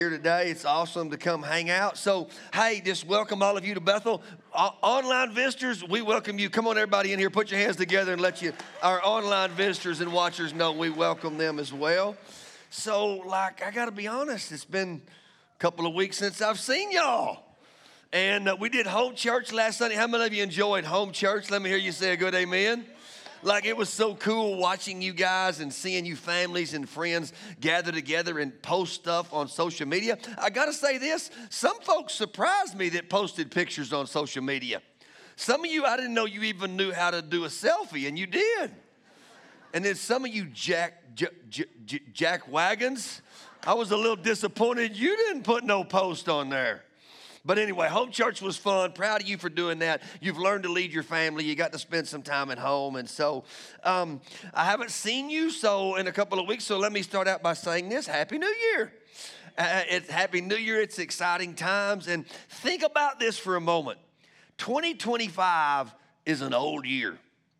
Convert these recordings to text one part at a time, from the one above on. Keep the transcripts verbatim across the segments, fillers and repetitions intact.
Here today. It's awesome to come hang out. So, hey, just welcome all of you to Bethel. O- online visitors, we welcome you. Come on, everybody in here. Put your hands together and let you, our online visitors and watchers know we welcome them as well. So, like, I got to be honest, it's been a couple of weeks since I've seen y'all. And uh, we did home church last Sunday. How many of you enjoyed home church? Let me hear you say a good amen. Like, it was so cool watching you guys and seeing you families and friends gather together and post stuff on social media. I got to say this, some folks surprised me that posted pictures on social media. Some of you, I didn't know you even knew how to do a selfie, and you did. And then some of you jack, jack, jack, jack wagons, I was a little disappointed you didn't put no post on there. But anyway, home church was fun. Proud of you for doing that. You've learned to lead your family. You got to spend some time at home. And so um, I haven't seen you so in a couple of weeks. So let me start out by saying this. Happy New Year. Uh, it's Happy New Year. It's exciting times. And think about this for a moment. twenty twenty-five is an old year.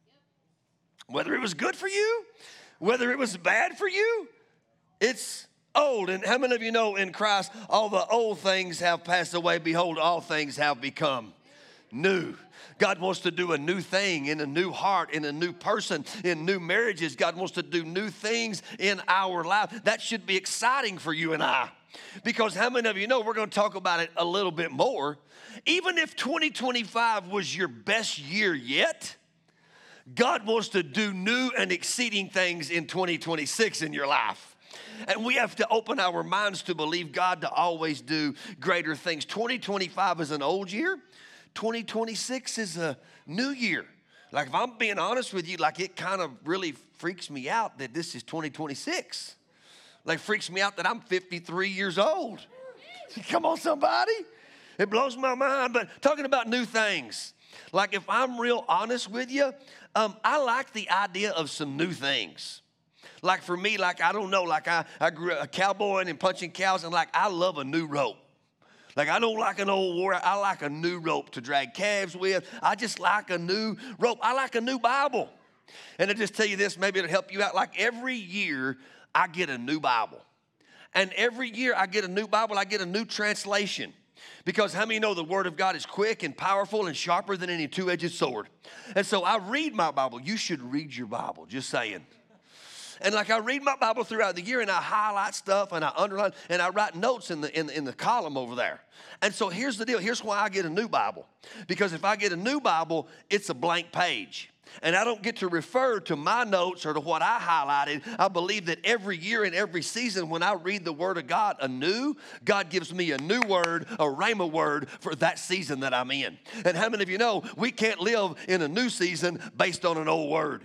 Whether it was good for you, whether it was bad for you, it's old. And how many of you know in Christ, all the old things have passed away? Behold, all things have become new. God wants to do a new thing in a new heart, in a new person, in new marriages. God wants to do new things in our life. That should be exciting for you and I. Because how many of you know, we're going to talk about it a little bit more. Even if twenty twenty-five was your best year yet, God wants to do new and exceeding things in twenty twenty-six in your life. And we have to open our minds to believe God to always do greater things. twenty twenty-five is an old year. twenty twenty-six is a new year. Like, if I'm being honest with you, like, it kind of really freaks me out that this is twenty twenty-six. Like, freaks me out that I'm fifty-three years old. Come on, somebody. It blows my mind. But talking about new things, like, if I'm real honest with you, um, I like the idea of some new things. Like, for me, like, I don't know, like, I, I grew up a cowboy and punching cows, and, like, I love a new rope. Like, I don't like an old warrior. I like a new rope to drag calves with. I just like a new rope. I like a new Bible. And I'll just tell you this, maybe it'll help you out. Like, every year, I get a new Bible. And every year I get a new Bible, I get a new translation. Because how many know the Word of God is quick and powerful and sharper than any two-edged sword? And so I read my Bible. You should read your Bible, just saying. And like, I read my Bible throughout the year, and I highlight stuff, and I underline, and I write notes in the in the, in the column over there. And so here's the deal. Here's why I get a new Bible. Because if I get a new Bible, it's a blank page. And I don't get to refer to my notes or to what I highlighted. I believe that every year and every season when I read the Word of God anew, God gives me a new word, a rhema word for that season that I'm in. And how many of you know we can't live in a new season based on an old word?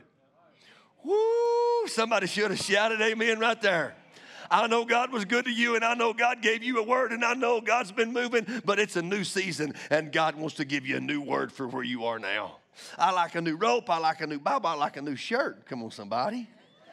Woo! Somebody should have shouted amen right there. I know God was good to you, and I know God gave you a word, and I know God's been moving, but it's a new season, and God wants to give you a new word for where you are now. I like a new rope. I like a new Bible. I like a new shirt. Come on, somebody.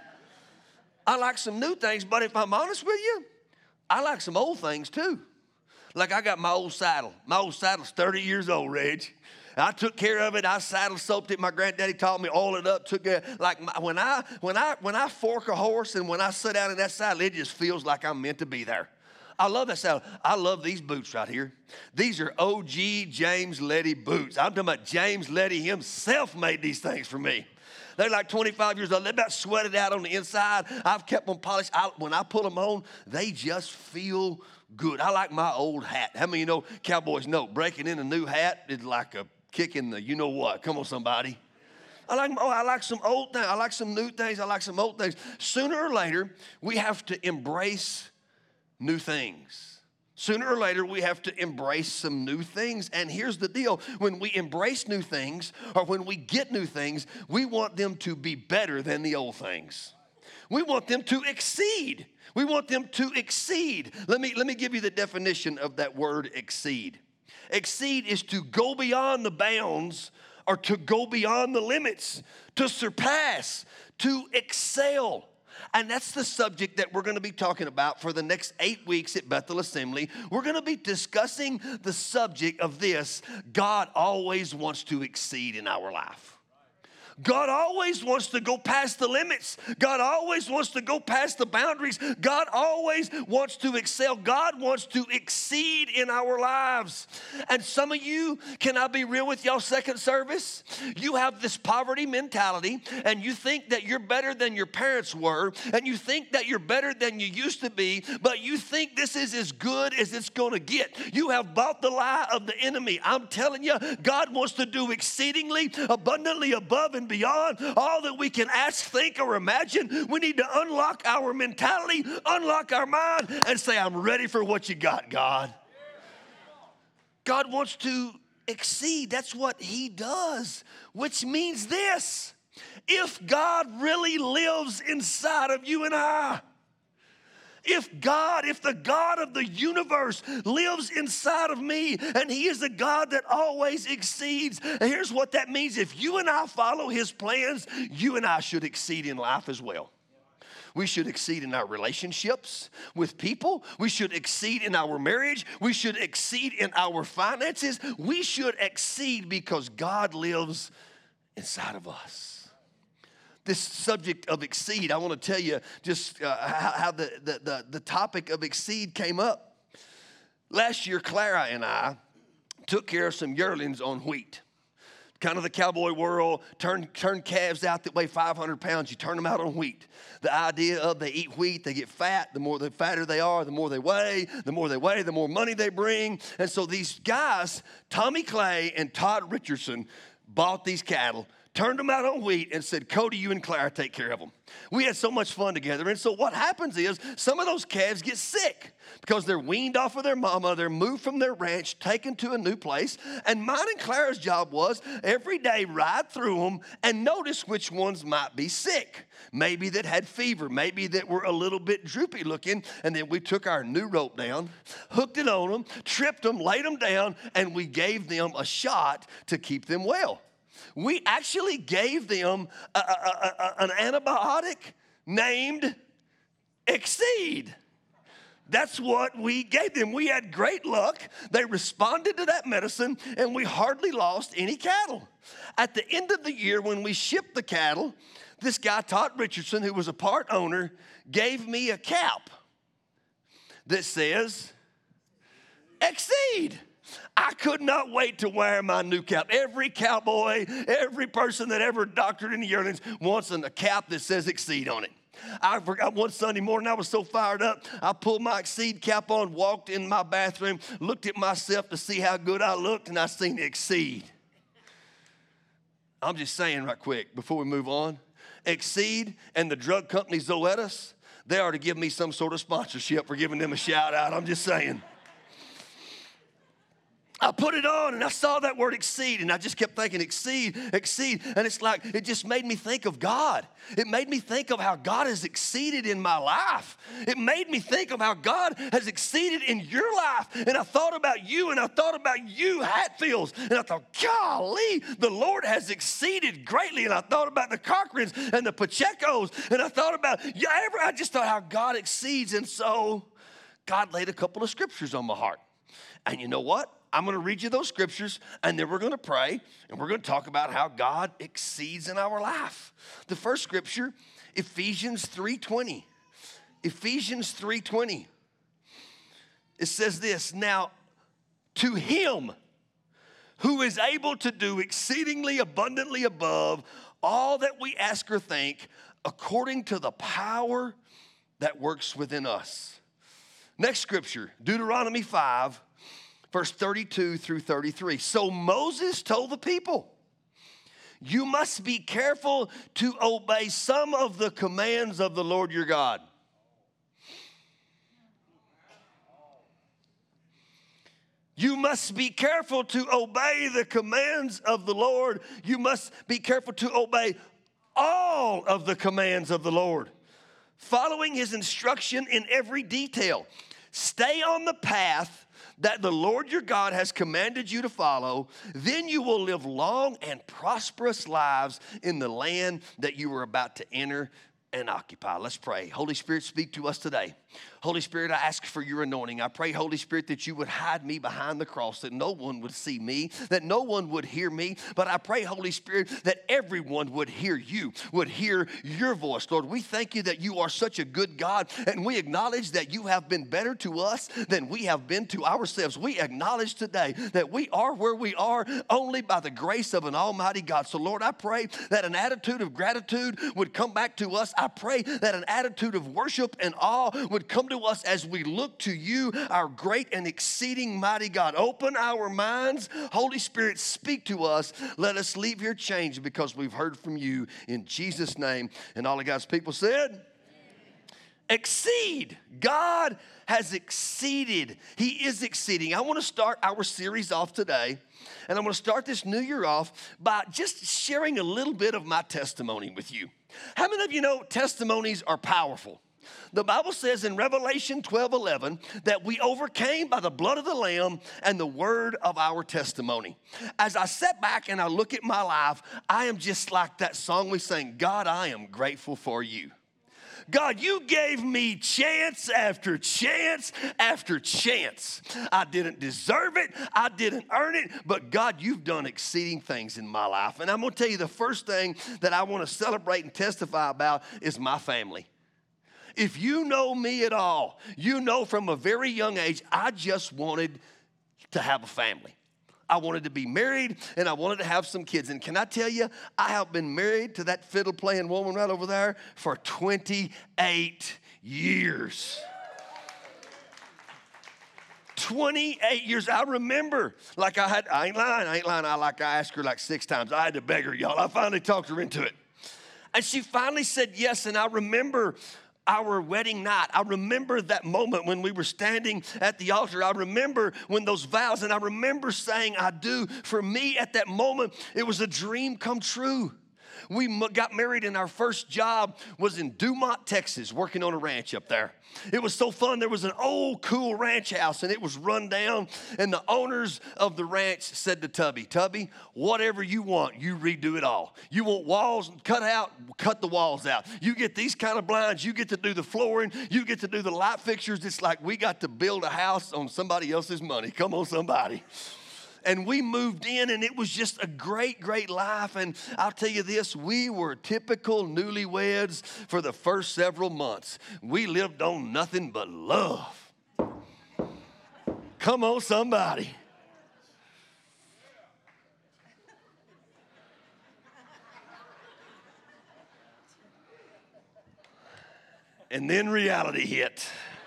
I like some new things, but if I'm honest with you, I like some old things too. Like, I got my old saddle. My old saddle's thirty years old, Reg. I took care of it. I saddle soaped it. My granddaddy taught me, oil it up. Took it. Like, my, when I when I when I fork a horse and when I sit down in that saddle, it just feels like I'm meant to be there. I love that saddle. I love these boots right here. These are O G James Leddy boots. I'm talking about James Leddy himself made these things for me. They're like twenty-five years old. They're about sweated out on the inside. I've kept them polished. I, when I put them on, they just feel good. I like my old hat. How many of you know, cowboys know, breaking in a new hat is like a kick in the you know what. Come on, somebody. I like, oh, I like some old things. I like some new things. I like some old things. Sooner or later, we have to embrace new things. Sooner or later, we have to embrace some new things. And here's the deal. When we embrace new things or when we get new things, we want them to be better than the old things. We want them to exceed. We want them to exceed. Let me, let me give you the definition of that word exceed. Exceed is to go beyond the bounds or to go beyond the limits, to surpass, to excel. And that's the subject that we're going to be talking about for the next eight weeks at Bethel Assembly. We're going to be discussing the subject of this: God always wants to exceed in our life. God always wants to go past the limits. God always wants to go past the boundaries. God always wants to excel. God wants to exceed in our lives. And some of you, can I be real with y'all, second service? You have this poverty mentality, and you think that you're better than your parents were, and you think that you're better than you used to be, but you think this is as good as it's going to get. You have bought the lie of the enemy. I'm telling you, God wants to do exceedingly, abundantly above and beyond all that we can ask, think, or imagine. We need to unlock our mentality, unlock our mind, and say, I'm ready for what you got, God. God wants to exceed. That's what he does, which means this: if God really lives inside of you and I, If God, if the God of the universe lives inside of me, and he is a God that always exceeds, and here's what that means. If you and I follow his plans, you and I should exceed in life as well. We should exceed in our relationships with people. We should exceed in our marriage. We should exceed in our finances. We should exceed because God lives inside of us. This subject of exceed, I want to tell you just uh, how, how the, the, the, the topic of exceed came up. Last year, Clara and I took care of some yearlings on wheat. Kind of the cowboy world, turn, turn calves out that weigh five hundred pounds, you turn them out on wheat. The idea of they eat wheat, they get fat. The more the fatter they are, the more they weigh. The more they weigh, the more money they bring. And so these guys, Tommy Clay and Todd Richardson, bought these cattle, turned them out on wheat, and said, Cody, you and Clara take care of them. We had so much fun together. And so what happens is some of those calves get sick because they're weaned off of their mama. They're moved from their ranch, taken to a new place. And mine and Clara's job was every day ride through them and notice which ones might be sick. Maybe that had fever. Maybe that were a little bit droopy looking. And then we took our new rope down, hooked it on them, tripped them, laid them down, and we gave them a shot to keep them well. We actually gave them a, a, a, an antibiotic named Exceed. That's what we gave them. We had great luck. They responded to that medicine, and we hardly lost any cattle. At the end of the year, when we shipped the cattle, this guy, Todd Richardson, who was a part owner, gave me a cap that says, Exceed. I could not wait to wear my new cap. Every cowboy, every person that ever doctored any yearlings wants a cap that says Exceed on it. I forgot one Sunday morning, I was so fired up, I pulled my Exceed cap on, walked in my bathroom, looked at myself to see how good I looked, and I seen Exceed. I'm just saying right quick, before we move on, Exceed and the drug company Zoetis, they are to give me some sort of sponsorship for giving them a shout out. I'm just saying. I put it on and I saw that word exceed, and I just kept thinking exceed, exceed. And it's like, it just made me think of God. It made me think of how God has exceeded in my life. It made me think of how God has exceeded in your life. And I thought about you, and I thought about you, Hatfields. And I thought, golly, the Lord has exceeded greatly. And I thought about the Cochrans and the Pachecos. And I thought about, yeah, ever, I just thought how God exceeds. And so God laid a couple of scriptures on my heart. And you know what? I'm going to read you those scriptures, and then we're going to pray, and we're going to talk about how God exceeds in our life. The first scripture, Ephesians three twenty. Ephesians three twenty. It says this, now to him who is able to do exceedingly abundantly above all that we ask or think, according to the power that works within us. Next scripture, Deuteronomy five. Verse thirty-two through thirty-three. So Moses told the people, you must be careful to obey some of the commands of the Lord your God. You must be careful to obey the commands of the Lord. You must be careful to obey all of the commands of the Lord, following his instruction in every detail. Stay on the path that the Lord your God has commanded you to follow. Then you will live long and prosperous lives in the land that you are about to enter and occupy. Let's pray. Holy Spirit, speak to us today. Holy Spirit, I ask for your anointing. I pray, Holy Spirit, that you would hide me behind the cross, that no one would see me, that no one would hear me. But I pray, Holy Spirit, that everyone would hear you, would hear your voice. Lord, we thank you that you are such a good God, and we acknowledge that you have been better to us than we have been to ourselves. We acknowledge today that we are where we are only by the grace of an almighty God. So, Lord, I pray that an attitude of gratitude would come back to us. I pray that an attitude of worship and awe would come to us as we look to you, our great and exceeding mighty God. Open our minds. Holy Spirit, speak to us. Let us leave here changed because we've heard from you in Jesus' name. And all of God's people said, exceed. God has exceeded. He is exceeding. I want to start our series off today, and I'm going to start this new year off by just sharing a little bit of my testimony with you. How many of you know testimonies are powerful? The Bible says in Revelation twelve eleven that we overcame by the blood of the Lamb and the word of our testimony. As I sit back and I look at my life, I am just like that song we sang, God, I am grateful for you. God, you gave me chance after chance after chance. I didn't deserve it. I didn't earn it. But God, you've done exceeding things in my life. And I'm going to tell you the first thing that I want to celebrate and testify about is my family. If you know me at all, you know from a very young age, I just wanted to have a family. I wanted to be married, and I wanted to have some kids. And can I tell you, I have been married to that fiddle-playing woman right over there for twenty-eight years. twenty-eight years. I remember, like I had, I ain't lying, I ain't lying. I like I asked her like six times. I had to beg her, y'all. I finally talked her into it. And she finally said yes, and I remember our wedding night. I remember that moment when we were standing at the altar. I remember when those vows, and I remember saying, I do. For me at that moment, it was a dream come true. We got married, and our first job was in Dumont, Texas, working on a ranch up there. It was so fun. There was an old, cool ranch house, and it was run down, and the owners of the ranch said to Tubby, Tubby, whatever you want, you redo it all. You want walls cut out, cut the walls out. You get these kind of blinds, you get to do the flooring, you get to do the light fixtures. It's like we got to build a house on somebody else's money. Come on, somebody. And we moved in, and it was just a great, great life. And I'll tell you this, we were typical newlyweds for the first several months. We lived on nothing but love. Come on, somebody. And then reality hit.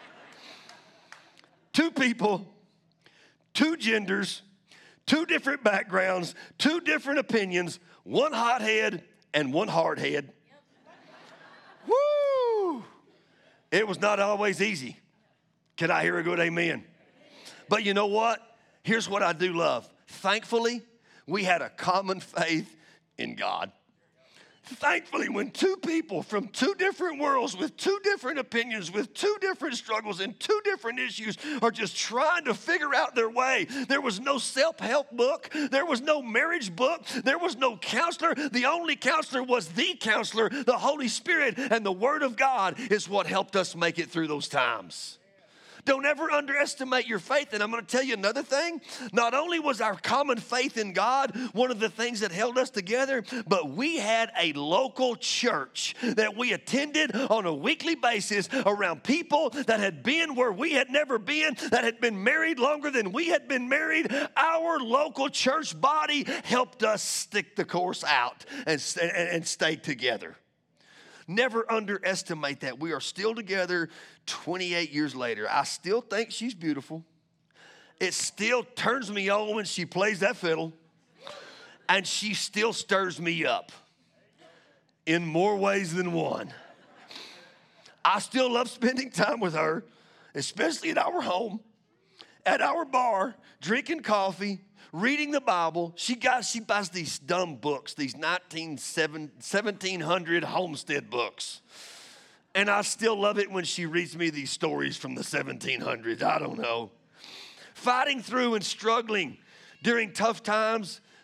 Two people, two genders, two different backgrounds, two different opinions, one hothead and one hardhead. Yep. Woo! It was not always easy. Can I hear a good amen? But you know what? Here's what I do love. Thankfully, we had a common faith in God. Thankfully, when two people from two different worlds with two different opinions, with two different struggles and two different issues are just trying to figure out their way, there was no self-help book, there was no marriage book, there was no counselor. The only counselor was the counselor, the Holy Spirit, and the Word of God is what helped us make it through those times. Don't ever underestimate your faith. And I'm going to tell you another thing. Not only was our common faith in God one of the things that held us together, but we had a local church that we attended on a weekly basis around people that had been where we had never been, that had been married longer than we had been married. Our local church body helped us stick the course out and, and, and stay together. Never underestimate that. We are still together twenty-eight years later. I still think she's beautiful. It still turns me on when she plays that fiddle. And she still stirs me up in more ways than one. I still love spending time with her, especially at our home, at our bar, drinking coffee, reading the Bible. She got, she buys these dumb books, these nineteen seventeen hundred homestead books. And I still love it when she reads me these stories from the seventeen hundreds. I don't know. Fighting through and struggling during tough times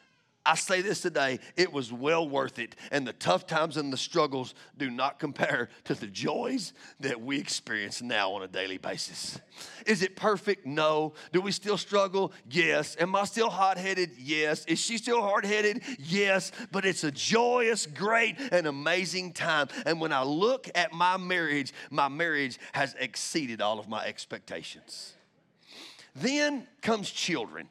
I say this today, it was well worth it. And the tough times and the struggles do not compare to the joys that we experience now on a daily basis. Is it perfect? No. Do we still struggle? Yes. Am I still hot-headed? Yes. Is she still hard-headed? Yes. But it's a joyous, great, and amazing time. And when I look at my marriage, my marriage has exceeded all of my expectations. Then comes children.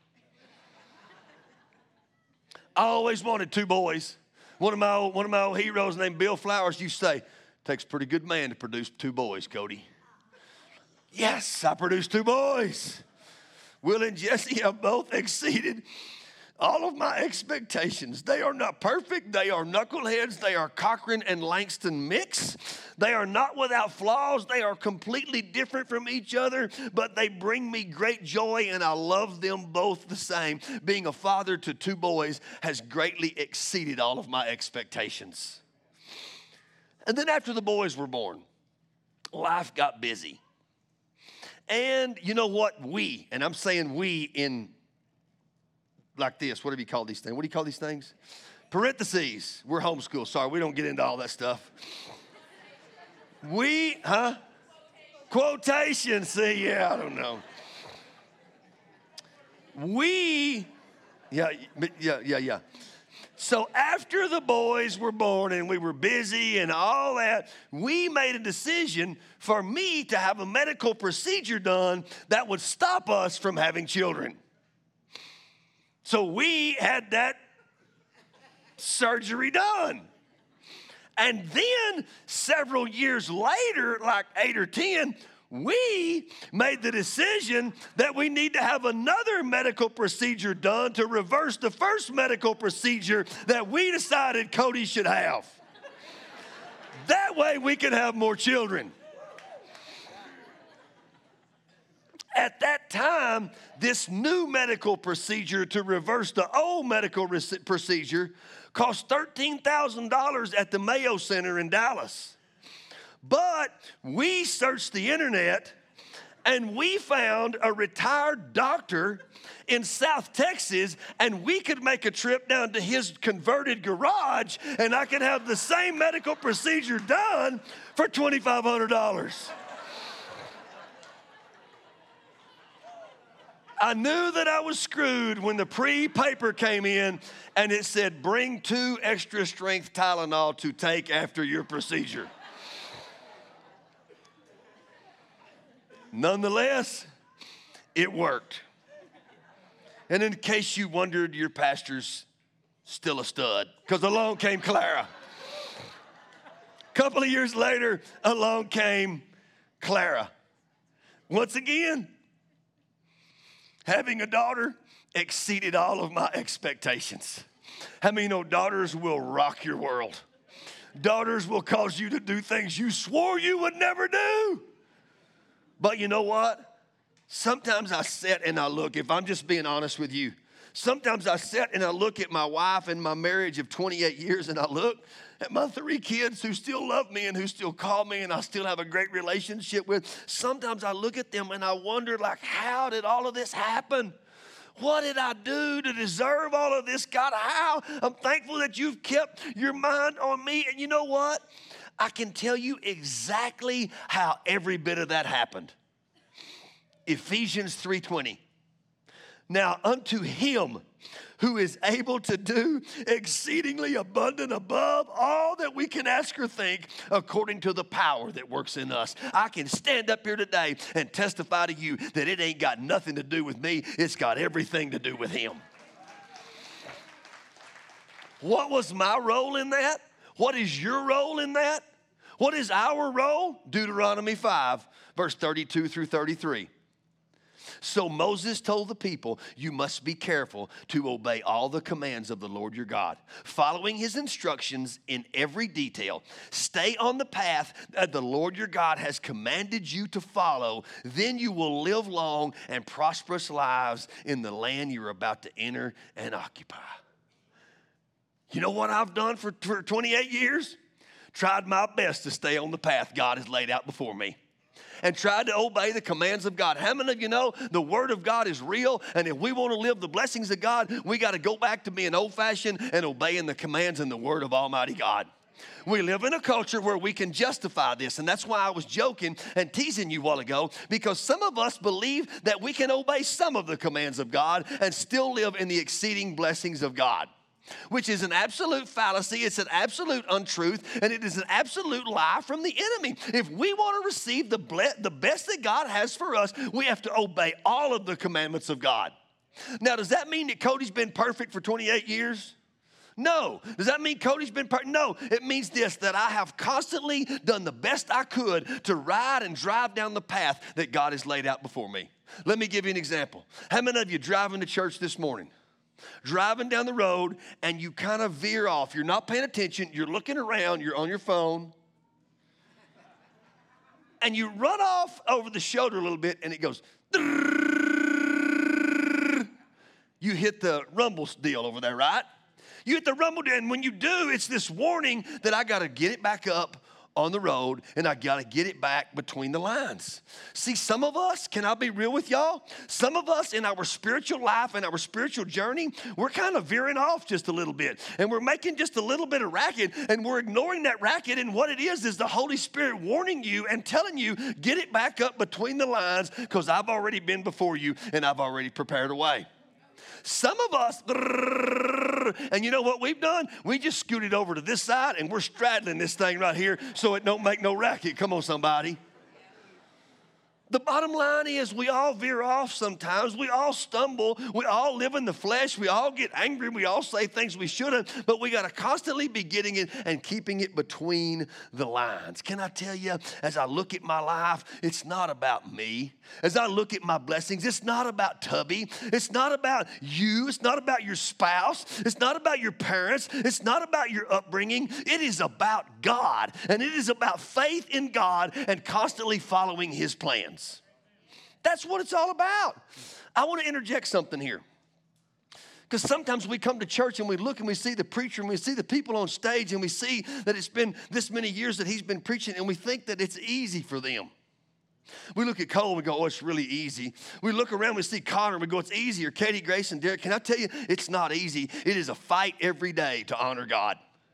I always wanted two boys. One of my old, one of my old heroes named Bill Flowers used to say, takes a pretty good man to produce two boys, Cody. Yes, I produced two boys. Will and Jesse have both exceeded all of my expectations. They are not perfect. They are knuckleheads. They are Cochran and Langston mix. They are not without flaws. They are completely different from each other, but they bring me great joy, and I love them both the same. Being a father to two boys has greatly exceeded all of my expectations. And then after the boys were born, life got busy. And you know what? We, and I'm saying we in like this. What do you call these things? What do you call these things? Parentheses. We're homeschooled. Sorry, we don't get into all that stuff. We, huh? Quotation. See, yeah, I don't know. We, yeah, yeah, yeah, yeah. So after the boys were born and we were busy and all that, we made a decision for me to have a medical procedure done that would stop us from having children. So we had that surgery done. And then several years later, like eight or ten, we made the decision that we need to have another medical procedure done to reverse the first medical procedure that we decided Cody should have. That way we could have more children. At that time, this new medical procedure to reverse the old medical procedure cost thirteen thousand dollars at the Mayo Center in Dallas. But we searched the internet and we found a retired doctor in South Texas, and we could make a trip down to his converted garage and I could have the same medical procedure done for twenty-five hundred dollars. I knew that I was screwed when the pre-paper came in and it said, bring two extra strength Tylenol to take after your procedure. Nonetheless, it worked. And in case you wondered, your pastor's still a stud, because along came Clara. A couple of years later, along came Clara. Once again, having a daughter exceeded all of my expectations. How many know daughters will rock your world? Daughters will cause you to do things you swore you would never do. But you know what? Sometimes I sit and I look, if I'm just being honest with you, sometimes I sit and I look at my wife and my marriage of twenty-eight years and I look at my three kids who still love me and who still call me and I still have a great relationship with. Sometimes I look at them and I wonder, like, how did all of this happen? What did I do to deserve all of this? God, how? I'm thankful that you've kept your mind on me. And you know what? I can tell you exactly how every bit of that happened. Ephesians three twenty. Now unto him who is able to do exceedingly abundant above all that we can ask or think, according to the power that works in us. I can stand up here today and testify to you that it ain't got nothing to do with me. It's got everything to do with him. What was my role in that? What is your role in that? What is our role? Deuteronomy five, verse thirty-two through thirty-three. So Moses told the people, you must be careful to obey all the commands of the Lord your God, following his instructions in every detail. Stay on the path that the Lord your God has commanded you to follow. Then you will live long and prosperous lives in the land you're about to enter and occupy. You know what I've done for, for twenty-eight years? Tried my best to stay on the path God has laid out before me. and tried to obey the commands of God. How many of you know the Word of God is real, and if we want to live the blessings of God, we got to go back to being old-fashioned and obeying the commands and the Word of Almighty God. We live in a culture where we can justify this, and that's why I was joking and teasing you a while ago, because some of us believe that we can obey some of the commands of God and still live in the exceeding blessings of God, which is an absolute fallacy. It's an absolute untruth, and it is an absolute lie from the enemy. If we want to receive the, ble- the best that God has for us, we have to obey all of the commandments of God. Now, does that mean that Cody's been perfect for twenty-eight years? No. Does that mean Cody's been perfect? No. It means this, that I have constantly done the best I could to ride and drive down the path that God has laid out before me. Let me give you an example. How many of you driving to church this morning? Driving down the road and you kind of veer off. You're not paying attention. You're looking around. You're on your phone. And you run off over the shoulder a little bit and it goes. You hit the rumble deal over there, right? You hit the rumble deal, and when you do, it's this warning that I got to get it back up on the road, and I got to get it back between the lines. See, some of us, can I be real with y'all? Some of us in our spiritual life and our spiritual journey, we're kind of veering off just a little bit, and we're making just a little bit of racket, and we're ignoring that racket, and what it is is the Holy Spirit warning you and telling you, get it back up between the lines, because I've already been before you, and I've already prepared a way. Some of us, and you know what we've done? We just scooted over to this side and we're straddling this thing right here so it don't make no racket. Come on, somebody. The bottom line is we all veer off sometimes. We all stumble. We all live in the flesh. We all get angry. We all say things we shouldn't. But we got to constantly be getting it and keeping it between the lines. Can I tell you, as I look at my life, it's not about me. As I look at my blessings, it's not about Tubby. It's not about you. It's not about your spouse. It's not about your parents. It's not about your upbringing. It is about God. And it is about faith in God and constantly following His plans. That's what it's all about. I want to interject something here. Because sometimes we come to church and we look and we see the preacher and we see the people on stage and we see that it's been this many years that he's been preaching and we think that it's easy for them. We look at Cole and we go, oh, it's really easy. We look around and we see Connor and we go, it's easier. Katie, Grace, and Derek, can I tell you, it's not easy. It is a fight every day to honor God.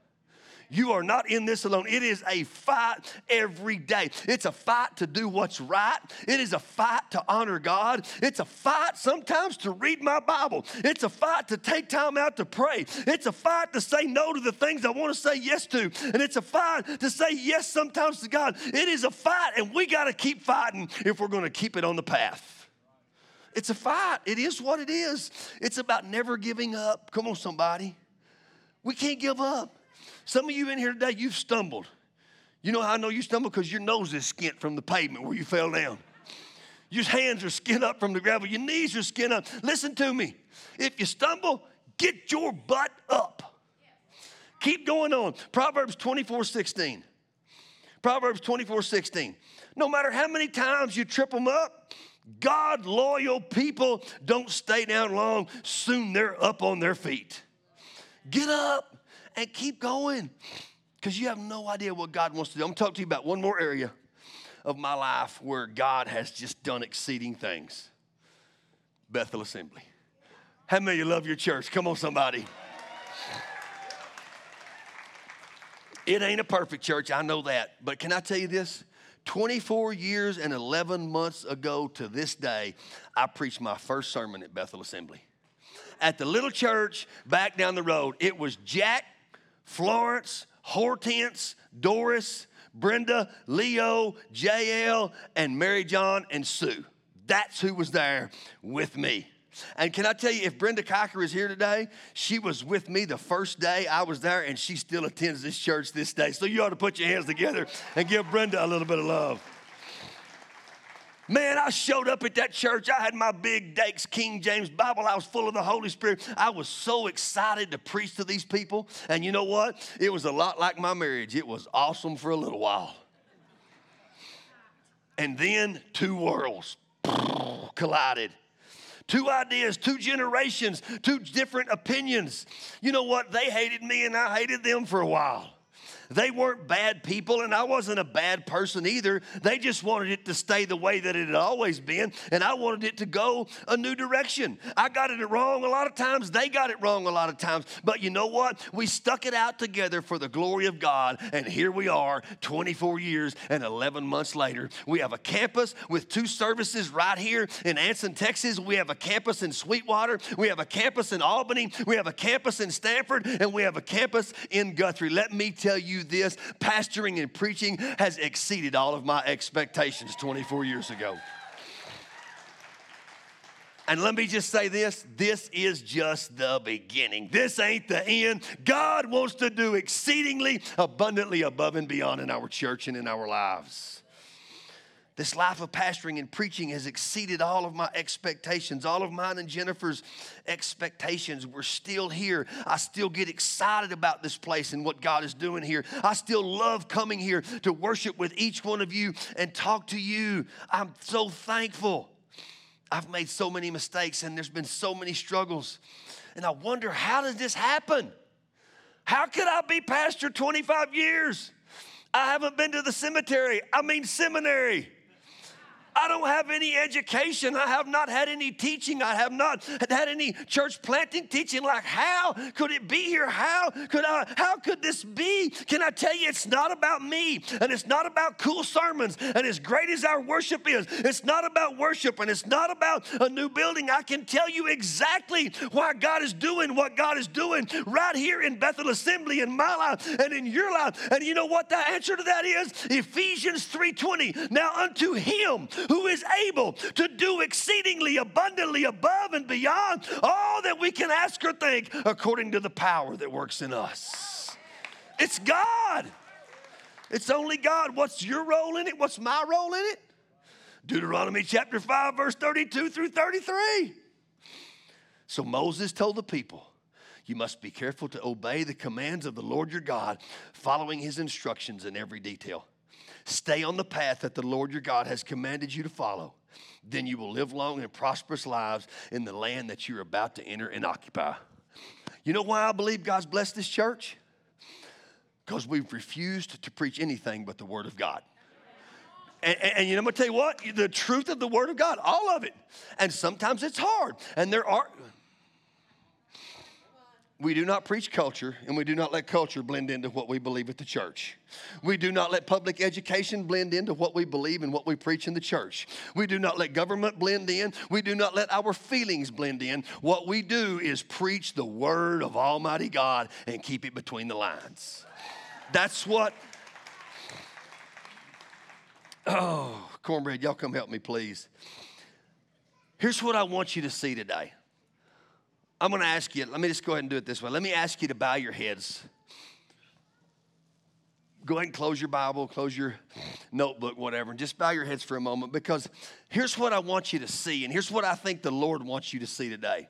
You are not in this alone. It is a fight every day. It's a fight to do what's right. It is a fight to honor God. It's a fight sometimes to read my Bible. It's a fight to take time out to pray. It's a fight to say no to the things I want to say yes to. And it's a fight to say yes sometimes to God. It is a fight, and we got to keep fighting if we're going to keep it on the path. It's a fight. It is what it is. It's about never giving up. Come on, somebody. We can't give up. Some of you in here today, you've stumbled. You know how I know you stumbled? Because your nose is skint from the pavement where you fell down. Your hands are skin up from the gravel. Your knees are skin up. Listen to me. If you stumble, get your butt up. Keep going on. Proverbs twenty-four sixteen. Proverbs twenty-four sixteen. No matter how many times you trip them up, God loyal people don't stay down long. Soon they're up on their feet. Get up. And keep going, because you have no idea what God wants to do. I'm going to talk to you about one more area of my life where God has just done exceeding things. Bethel Assembly. How many of you love your church? Come on, somebody. It ain't a perfect church, I know that. But can I tell you this? twenty-four years and eleven months ago to this day, I preached my first sermon at Bethel Assembly. At the little church back down the road, it was Jack, Florence, Hortense, Doris, Brenda, Leo, J L, and Mary John and Sue. That's who was there with me. And can I tell you, if Brenda Kiker is here today, she was with me the first day I was there, and she still attends this church this day. So you ought to put your hands together and give Brenda a little bit of love. Man, I showed up at that church. I had my big Dakes King James Bible. I was full of the Holy Spirit. I was so excited to preach to these people. And you know what? It was a lot like my marriage. It was awesome for a little while. And then two worlds collided. Two ideas, two generations, two different opinions. You know what? They hated me and I hated them for a while. They weren't bad people, and I wasn't a bad person either. They just wanted it to stay the way that it had always been, and I wanted it to go a new direction. I got it wrong a lot of times. They got it wrong a lot of times. But you know what? We stuck it out together for the glory of God, and here we are twenty-four years and eleven months later. We have a campus with two services right here in Anson, Texas. We have a campus in Sweetwater. We have a campus in Albany. We have a campus in Stanford, and we have a campus in Guthrie. Let me tell you this, pastoring and preaching has exceeded all of my expectations twenty-four years ago. And let me just say this, this is just the beginning. This ain't the end. God wants to do exceedingly abundantly above and beyond in our church and in our lives. This life of pastoring and preaching has exceeded all of my expectations, all of mine and Jennifer's expectations. We're still here. I still get excited about this place and what God is doing here. I still love coming here to worship with each one of you and talk to you. I'm so thankful. I've made so many mistakes and there's been so many struggles. And I wonder, how did this happen? How could I be pastor twenty-five years? I haven't been to the cemetery. I mean seminary. I don't have any education. I have not had any teaching. I have not had any church planting teaching. Like, how could it be here? How could I, how could this be? Can I tell you, it's not about me, and it's not about cool sermons, and as great as our worship is, it's not about worship, and it's not about a new building. I can tell you exactly why God is doing what God is doing right here in Bethel Assembly, in my life and in your life. And you know what the answer to that is? Ephesians three twenty. Now unto him who is able to do exceedingly abundantly above and beyond all that we can ask or think, according to the power that works in us. It's God. It's only God. What's your role in it? What's my role in it? Deuteronomy chapter five, verse thirty-two through thirty-three. So Moses told the people, you must be careful to obey the commands of the Lord your God, following his instructions in every detail. Stay on the path that the Lord your God has commanded you to follow. Then you will live long and prosperous lives in the land that you're about to enter and occupy. You know why I believe God's blessed this church? Because we've refused to preach anything but the Word of God. And, and, and you know, I'm going to tell you what, the truth of the Word of God, all of it. And sometimes it's hard. And there are... We do not preach culture, and we do not let culture blend into what we believe at the church. We do not let public education blend into what we believe and what we preach in the church. We do not let government blend in. We do not let our feelings blend in. What we do is preach the word of Almighty God and keep it between the lines. That's what... Oh, Cornbread, y'all come help me, please. Here's what I want you to see today. I'm going to ask you, let me just go ahead and do it this way. Let me ask you to bow your heads. Go ahead and close your Bible, close your notebook, whatever, and just bow your heads for a moment, because here's what I want you to see, and here's what I think the Lord wants you to see today.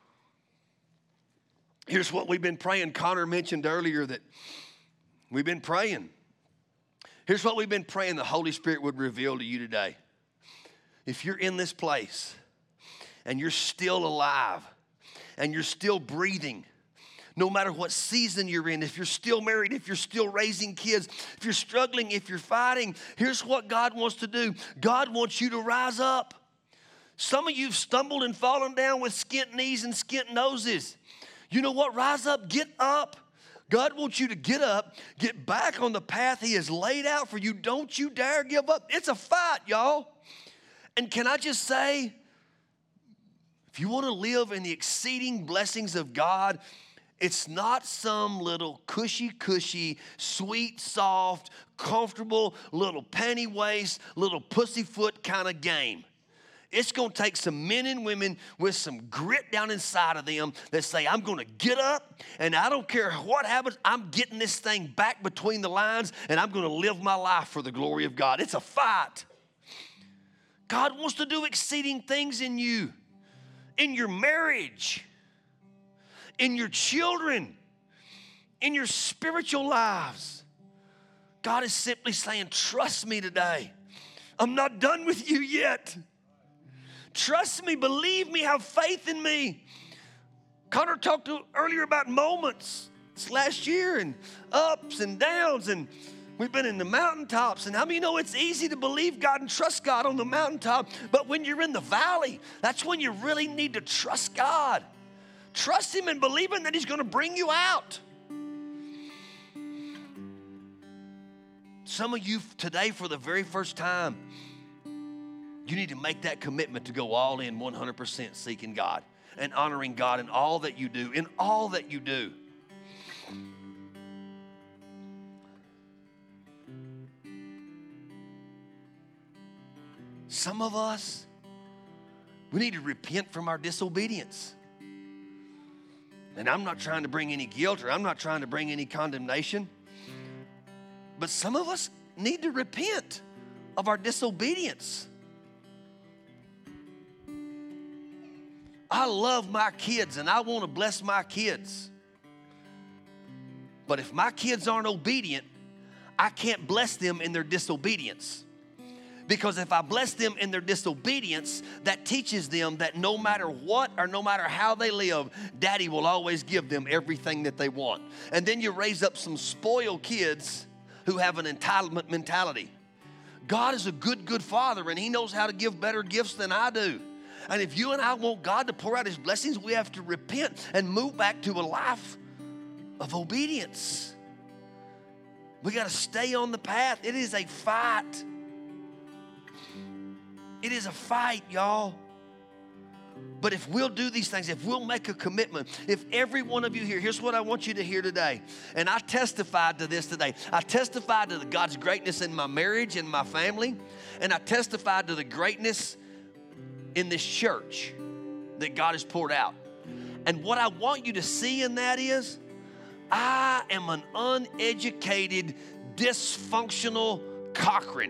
Here's what we've been praying. Connor mentioned earlier that we've been praying. Here's what we've been praying the Holy Spirit would reveal to you today. If you're in this place and you're still alive, and you're still breathing, no matter what season you're in, if you're still married, if you're still raising kids, if you're struggling, if you're fighting, here's what God wants to do. God wants you to rise up. Some of you have stumbled and fallen down with skint knees and skint noses. You know what? Rise up, get up. God wants you to get up, get back on the path he has laid out for you. Don't you dare give up. It's a fight, y'all. And can I just say, if you want to live in the exceeding blessings of God, it's not some little cushy, cushy, sweet, soft, comfortable, little penny waist, little pussyfoot kind of game. It's going to take some men and women with some grit down inside of them that say, I'm going to get up, and I don't care what happens, I'm getting this thing back between the lines, and I'm going to live my life for the glory of God. It's a fight. God wants to do exceeding things in you. In your marriage, in your children, in your spiritual lives. God is simply saying, trust me today. I'm not done with you yet. Trust me, believe me, have faith in me. Connor talked to, earlier about moments. this last year, and ups and downs, and we've been in the mountaintops. And how many know it's easy to believe God and trust God on the mountaintop, but when you're in the valley, that's when you really need to trust God. Trust Him and believe in that He's going to bring you out. Some of you today, for the very first time, you need to make that commitment to go all in one hundred percent seeking God and honoring God in all that you do, in all that you do. Some of us, we need to repent from our disobedience. And I'm not trying to bring any guilt, or I'm not trying to bring any condemnation, but some of us need to repent of our disobedience. I love my kids and I want to bless my kids. But if my kids aren't obedient, I can't bless them in their disobedience. Because if I bless them in their disobedience, that teaches them that no matter what or no matter how they live, Daddy will always give them everything that they want. And then you raise up some spoiled kids who have an entitlement mentality. God is a good, good Father, and He knows how to give better gifts than I do. And if you and I want God to pour out His blessings, we have to repent and move back to a life of obedience. We got to stay on the path. It is a fight. It is a fight, y'all. But if we'll do these things, if we'll make a commitment, if every one of you here, here's what I want you to hear today. And I testified to this today. I testified to the God's greatness in my marriage and my family. And I testified to the greatness in this church that God has poured out. And what I want you to see in that is, I am an uneducated, dysfunctional Cochran.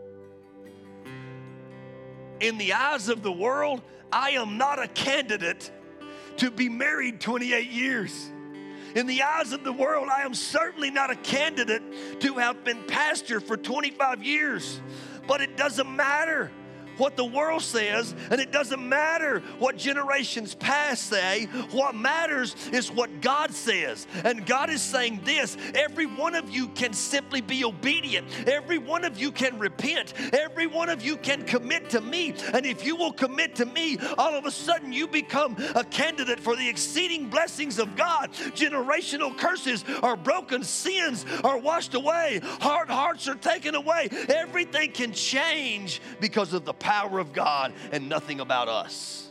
In the eyes of the world, I am not a candidate to be married twenty-eight years. In the eyes of the world, I am certainly not a candidate to have been pastor for twenty-five years. But it doesn't matter what the world says, and it doesn't matter what generations past say. What matters is what God says. And God is saying this: every one of you can simply be obedient. Every one of you can repent. Every one of you can commit to me. And if you will commit to me, all of a sudden you become a candidate for the exceeding blessings of God. Generational curses are broken. Sins are washed away. Hard hearts are taken away. Everything can change because of the power of God and nothing about us.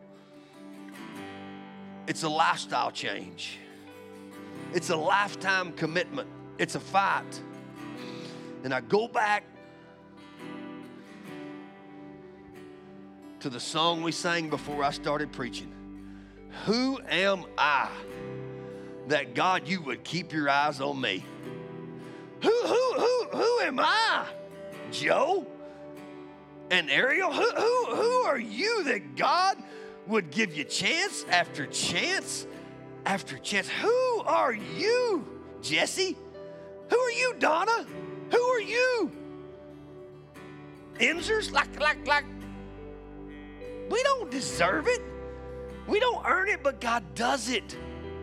It's a lifestyle change. It's a lifetime commitment. It's a fight. And I go back to the song we sang before I started preaching. Who am I that God, you would keep your eyes on me? Who, who, who, who am I? Joe? And Ariel, who, who, who are you that God would give you chance after chance after chance? Who are you, Jesse? Who are you, Donna? Who are you? Enzers, like, like, like. We don't deserve it. We don't earn it, but God does it.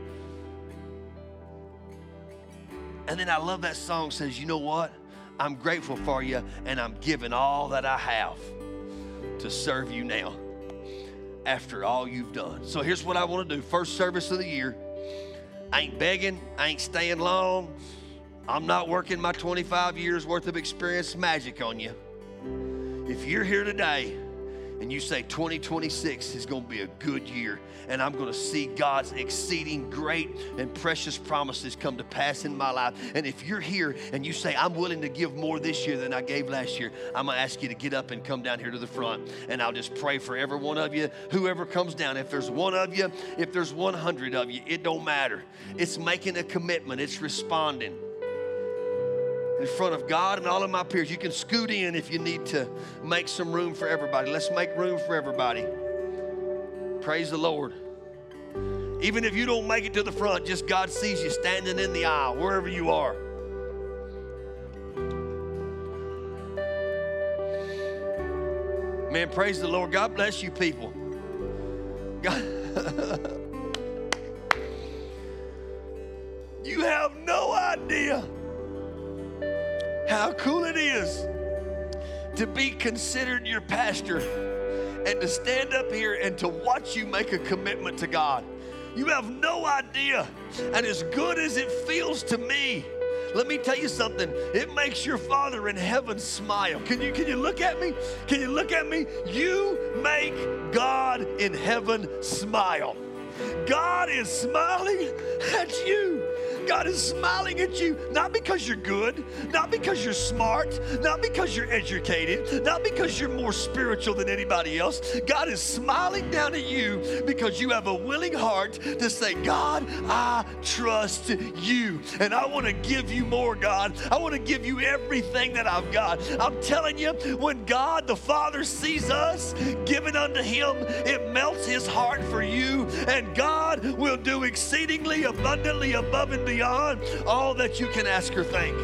And then I love that song says, you know what? I'm grateful for you, and I'm giving all that I have to serve you now after all you've done. So here's what I want to do. First service of the year. I ain't begging. I ain't staying long. I'm not working my twenty-five years worth of experience magic on you. If you're here today and you say twenty twenty-six is going to be a good year, and I'm going to see God's exceeding great and precious promises come to pass in my life. And if you're here and you say, I'm willing to give more this year than I gave last year, I'm going to ask you to get up and come down here to the front. And I'll just pray for every one of you, whoever comes down. If there's one of you, if there's one hundred of you, it don't matter. It's making a commitment. It's responding in front of God and all of my peers. You can scoot in if you need to make some room for everybody. Let's make room for everybody. Praise the Lord. Even if you don't make it to the front, just God sees you standing in the aisle, wherever you are. Man, praise the Lord. God bless you people. God. You have no idea how cool it is to be considered your pastor and to stand up here and to watch you make a commitment to God. You have no idea. And as good as it feels to me, let me tell you something. It makes your Father in heaven smile. Can you, can you look at me? Can you look at me? You make God in heaven smile. God is smiling at you. God is smiling at you, not because you're good, not because you're smart, not because you're educated, not because you're more spiritual than anybody else. God is smiling down at you because you have a willing heart to say, God, I trust you. And I want to give you more, God. I want to give you everything that I've got. I'm telling you, when God the Father sees us given unto him, it melts his heart for you. And God will do exceedingly abundantly above and beyond beyond all that you can ask or think.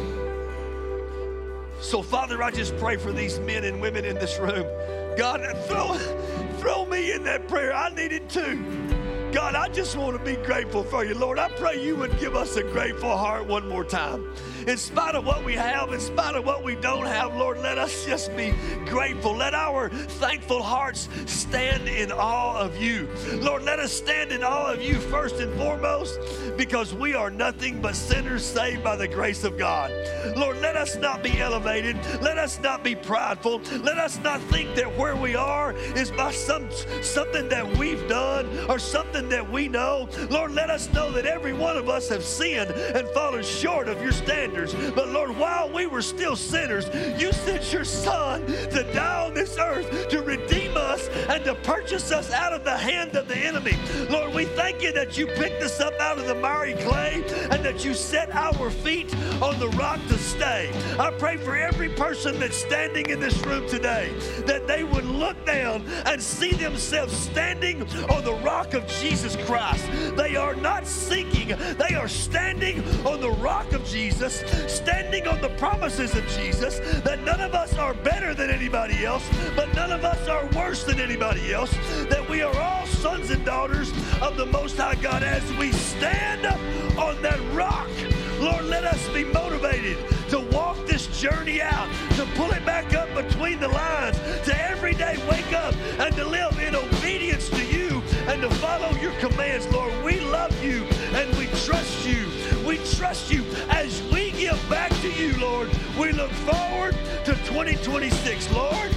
So, Father, I just pray for these men and women in this room. God, throw, throw me in that prayer. I need it too. God, I just want to be grateful for you. Lord, I pray you would give us a grateful heart one more time. In spite of what we have, in spite of what we don't have, Lord, let us just be grateful. Let our thankful hearts stand in awe of you. Lord, let us stand in awe of you first and foremost, because we are nothing but sinners saved by the grace of God. Lord, let us not be elevated. Let us not be prideful. Let us not think that where we are is by some something that we've done or something that we know. Lord, let us know that every one of us have sinned and fallen short of your standards. But Lord, while we were still sinners, you sent your Son to die on this earth to redeem us and to purchase us out of the hand of the enemy. Lord, we thank you that you picked us up out of the miry clay and that you set our feet on the rock to stay. I pray for every person that's standing in this room today that they would look down and see themselves standing on the rock of Jesus Christ. They are not sinking, they are standing on the rock of Jesus, standing on the promises of Jesus, that none of us are better than anybody else, but none of us are worse than anybody else, that we are all sons and daughters of the Most High God. As we stand on that rock, Lord, let us be motivated to walk this journey out, to pull it back up between the lines, to every day wake up and to live in obedience to you and to follow your commands. Lord, we love you and we trust you. We trust you. As we give back to you, Lord, we look forward to twenty twenty-six, Lord.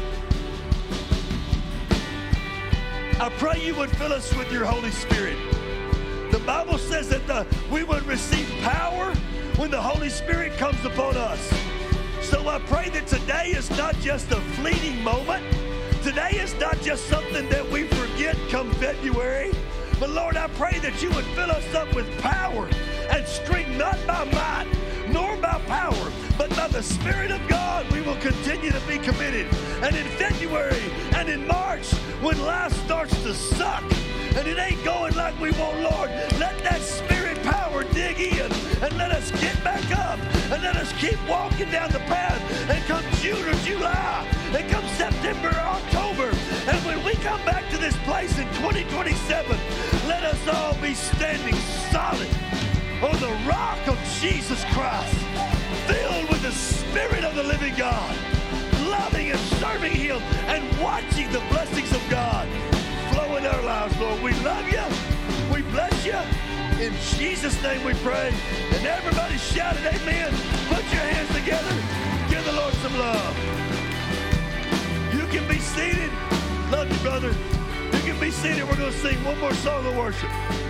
I pray you would fill us with your Holy Spirit. The Bible says that the, we would receive power when the Holy Spirit comes upon us. So I pray that today is not just a fleeting moment. Today is not just something that we forget come February. But Lord, I pray that you would fill us up with power and strength, not by might, nor by power, but by the Spirit of God. We will continue to be committed. And in February and in March, when life starts to suck and it ain't going like we want, Lord, let that Spirit power dig in and let us get back up and let us keep walking down the path. And come June or July, and come September or October, and when we come back to this place in twenty twenty-seven, let us all be standing solid on the rock of Jesus Christ, filled with the Spirit of the living God, loving and serving him and watching the blessings of God flow in our lives, Lord. We love you. We bless you. In Jesus' name we pray. And everybody shouted amen. Put your hands together. Give the Lord some love. You can be seated. Love you, brother. You can be seated. We're going to sing one more song of worship.